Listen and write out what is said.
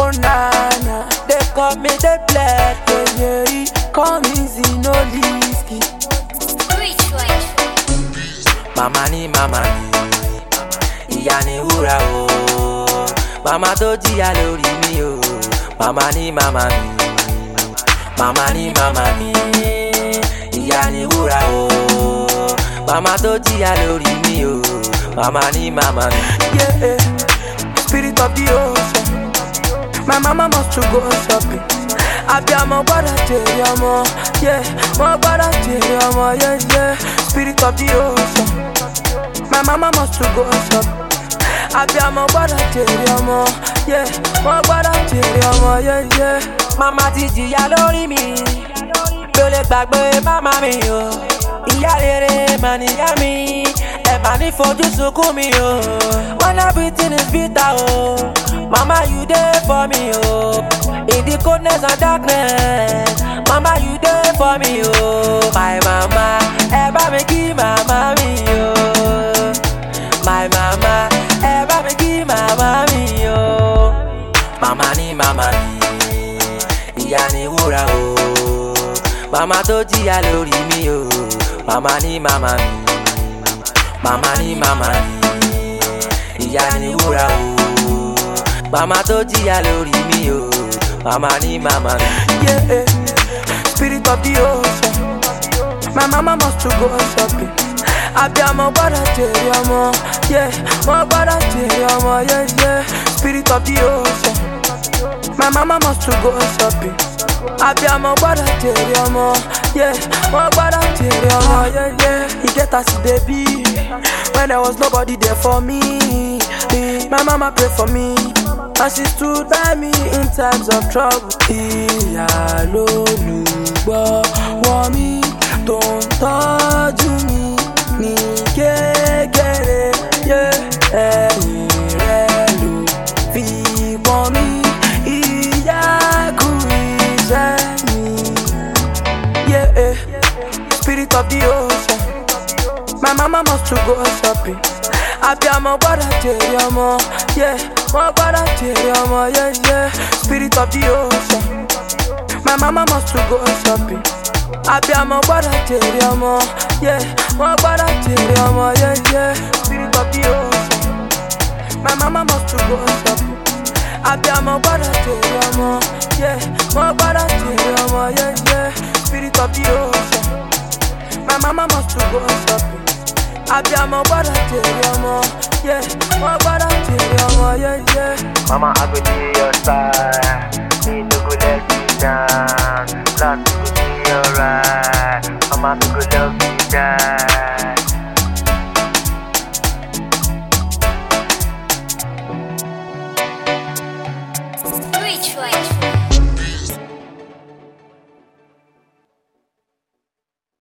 Oh nana, they call me the black, yeah, come easy, no risky. Mama ni, ìyá ni wúrà o. Mama tó jìyà lórí mi o. Mama ni, mama ni, ìyá ni wúrà o. Mama tó jìyà lórí mi o. Mama ni, yeah, spirit of the ocean. My mama must to go shopping. Abbiamo guardate amo, yeah, mo guardate amo, yeah, yeah. Spirit of the ocean. My mama must to go shopping. Abbiamo guardate amo, yeah, mo guardate amo, yeah, yeah. Mama ti jìyà lórí mi, ló lè gbàgbé mama mi o. Ìyá rere mà níyá mi, ẹ má ní fojú sunkún mi o. When everything is bitter o, mama you there for me o. In the coldness and darkness, mama you there for me o. My mama, ẹ bá mi kí mama mi o. My mama, ẹ bá mi kí mama mi o. Mama ni, ìyá ni wúrà o. Mama tó jìyà lórí mi o. Mama ni, mama ni, ìyá ni wúrà o. Mama tó jìyà lórí mi o. Mama ni, yeah, spirit of the ocean. My mama must to go shopping. Abbiamo guardate amo, yeah, mo guardate amo, yeah, yeah. Spirit of the ocean. My mama must to go shopping. Abbiamo guardate amo, yeah, mo guardate amo, yeah, yeah. You get us baby when there was nobody there for me. My mama prayed for me, and she stood by me in times of trouble. Ìyá lolùgbọ́ wọ́n mi tó ń tọ́jú mi ní kékeré, ẹ̀yìn rẹ̀ ló fi pọ́n mi. Ìyá kú iṣẹ́ mi, yeah, spirit of the ocean. My mama must to go shopping. Abbiamo guardate amo, yeah, mo guardate amo, yeah, yeah. Spirit of the ocean. My mama must to go shopping. Abbiamo guardate amo, yeah, mo guardate amo, yeah, yeah. Spirit of the ocean. My mama must to go shopping. Abbiamo guardate amo, yeah, mo guardate amo, yeah, yeah. Spirit of the ocean. My mama must to go shopping. Abbiamo guardate amo, yeah, mo guardate amo, yeah, yeah. Mama, I will be your side. Me no go let you down. Love to be alright. Mama, no go love me down. Which one?